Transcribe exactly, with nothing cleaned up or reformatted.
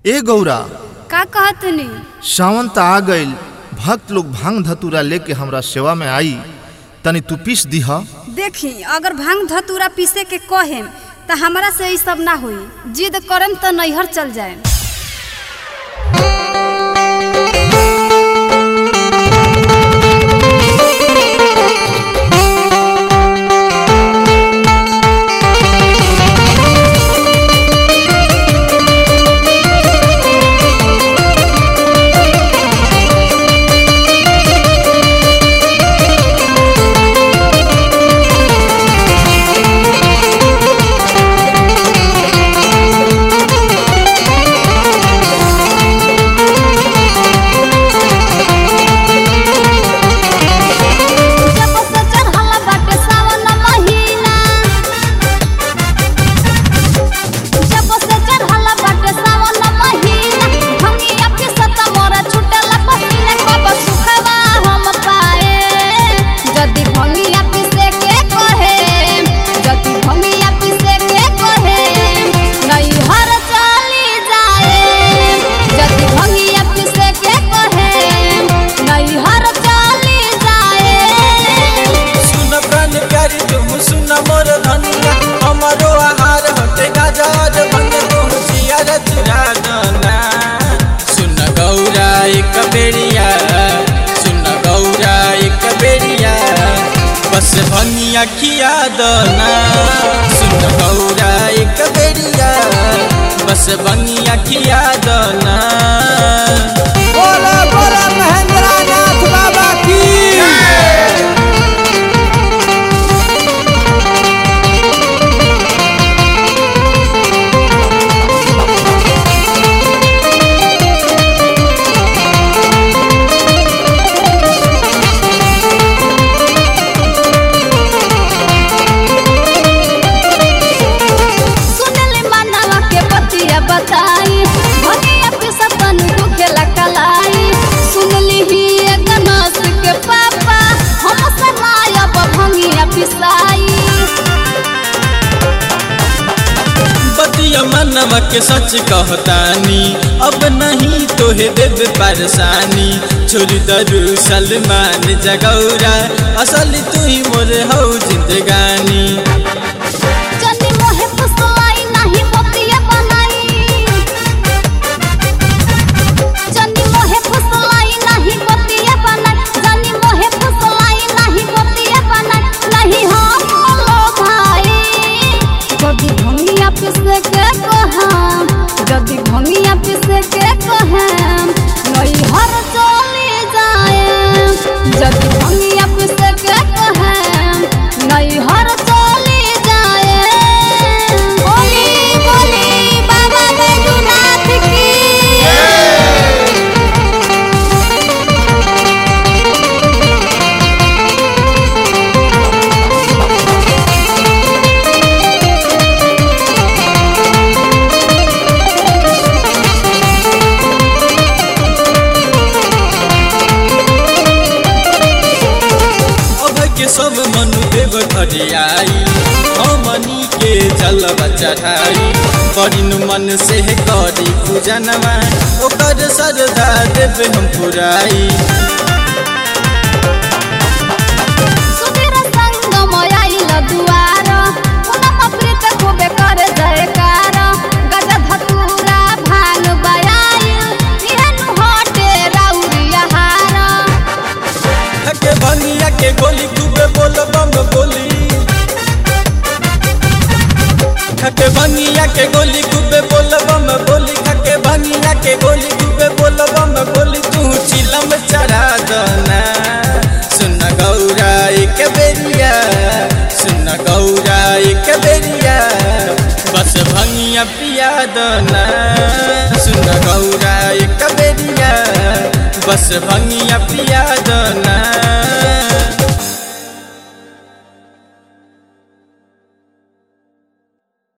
ए गौरा का कहतनी? सावन त आ गइल, भक्त लोग भांग धतूरा लेके हमरा सेवा में आई, तनी तू पीस दीह। देखी अगर भांग धतूरा पीसे के कहेम त हमरा से ई सब ना होई, जिद करम त नैहर चल जाए। बस भंगिया खिया दना, सुन गौरा एक बेरिया, बस भंगिया खिया दना। बोला बोला महेंद्र नाथ बाबा की। मनवा के सच कहतानी, अब नहीं तोहे देव परेशानी। छोड़ दरू सलमान जगौरा, असल तू ही मोर हो जिंदगानी। जदि भंगिया पीसे के कहेम नैहर चली जाए, जदि भंगिया पीसे के कहेम नैहर चली जाए। बोली बोली बाबा बैजूनाथ की। सब मनु देव घरियाई, हमनी के जलवा चढ़ाई। बरिनु मन से करी पूजनवा, ओकर श्रद्धा देव हम पुराई। भंगिया के गोली खूबे बोल बम बोली, खके भंगिया के गोली खूबे बोल बम बोली, खके भंगिया के गोली खूबे बोल बम बोली। तू चिलम चढ़ा दना, सुन गौरा एक बेरिया, सुन गौरा एक बेरिया, बस भंगिया पिया दना। सुन गौरा एक बेरिया, बस भंगिया पिया दना।